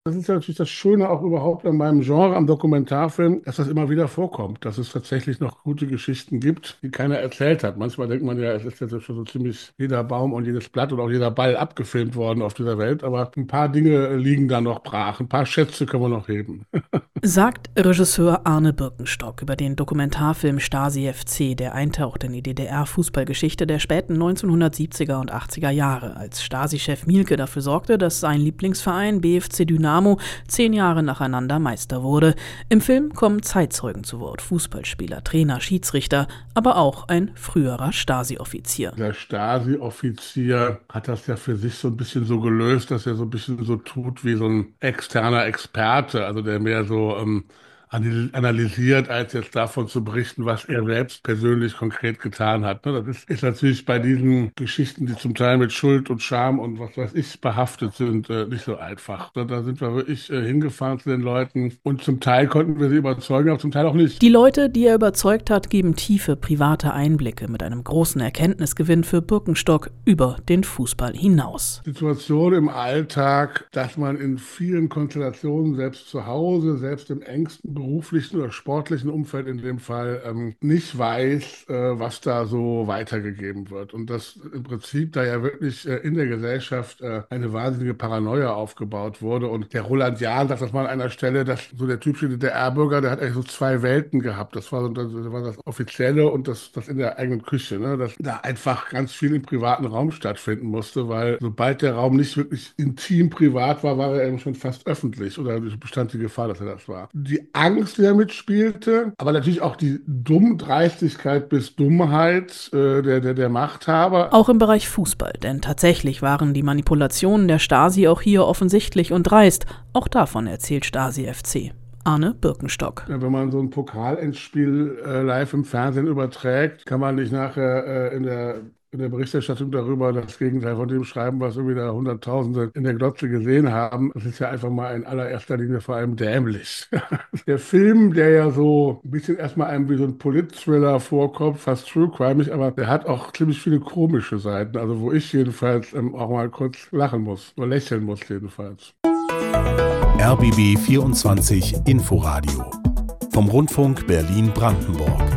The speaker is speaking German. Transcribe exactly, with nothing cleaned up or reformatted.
Das ist ja natürlich das Schöne auch überhaupt an meinem Genre, am Dokumentarfilm, dass das immer wieder vorkommt, dass es tatsächlich noch gute Geschichten gibt, die keiner erzählt hat. Manchmal denkt man ja, es ist jetzt schon so ziemlich jeder Baum und jedes Blatt und auch jeder Ball abgefilmt worden auf dieser Welt, aber ein paar Dinge liegen da noch brach, ein paar Schätze können wir noch heben. Sagt Regisseur Arne Birkenstock über den Dokumentarfilm Stasi F C, der eintaucht in die D D R-Fußballgeschichte der späten neunzehnhundertsiebziger und achtziger Jahre, als Stasi-Chef Mielke dafür sorgte, dass sein Lieblingsverein B F C Dynamo zehn Jahre nacheinander Meister wurde. Im Film kommen Zeitzeugen zu Wort, Fußballspieler, Trainer, Schiedsrichter, aber auch ein früherer Stasi-Offizier. Der Stasi-Offizier hat das ja für sich so ein bisschen so gelöst, dass er so ein bisschen so tut wie so ein externer Experte, also der mehr so ähm, anal- analysiert, als jetzt davon zu berichten, was er selbst persönlich konkret getan hat. Ne, das ist, ist natürlich bei diesen Geschichten, die zum Teil mit Schuld und Scham und was weiß ich behaftet sind, äh, nicht so einfach. Da, da sind wir wirklich äh, hingefahren zu den Leuten und zum Teil konnten wir sie überzeugen, aber zum Teil auch nicht. Die Leute, die er überzeugt hat, geben tiefe private Einblicke mit einem großen Erkenntnisgewinn für Birkenstock über den Fußball hinaus. Situation im Alltag, dass man in vielen Konstellationen, selbst zu Hause, selbst im engsten beruflichen oder sportlichen Umfeld in dem Fall, ähm, nicht weiß, äh, was da so weitergegeben wird. Und dass im Prinzip da ja wirklich äh, in der Gesellschaft äh, eine wahnsinnige Paranoia aufgebaut wurde. Und der Roland Jahn sagt das mal an einer Stelle, dass so der typische D D R-Bürger, der hat eigentlich so zwei Welten gehabt. Das war, so, das war das Offizielle und das, das in der eigenen Küche, ne? Dass da einfach ganz viel im privaten Raum stattfinden musste, weil sobald der Raum nicht wirklich intim privat war, war er eben schon fast öffentlich oder bestand die Gefahr, dass er das war. Die Angst, die er mitspielte, aber natürlich auch die Dummdreistigkeit bis Dummheit äh, der, der, der Machthaber. Auch im Bereich Fußball, denn tatsächlich waren die Manipulationen der Stasi auch hier offensichtlich und dreist. Auch davon erzählt Stasi F C. Arne Birkenstock. Ja, wenn man so ein Pokalendspiel äh, live im Fernsehen überträgt, kann man nicht nachher äh, in der in der Berichterstattung darüber das Gegenteil von dem schreiben, was irgendwie da Hunderttausende in der Glotze gesehen haben. Das ist ja einfach mal in allererster Linie vor allem dämlich. Der Film, der ja so ein bisschen erstmal einem wie so ein Polit-Thriller vorkommt, fast True Crime, aber der hat auch ziemlich viele komische Seiten, also wo ich jedenfalls ähm, auch mal kurz lachen muss, oder lächeln muss jedenfalls. R B B vierundzwanzig Inforadio vom Rundfunk Berlin-Brandenburg.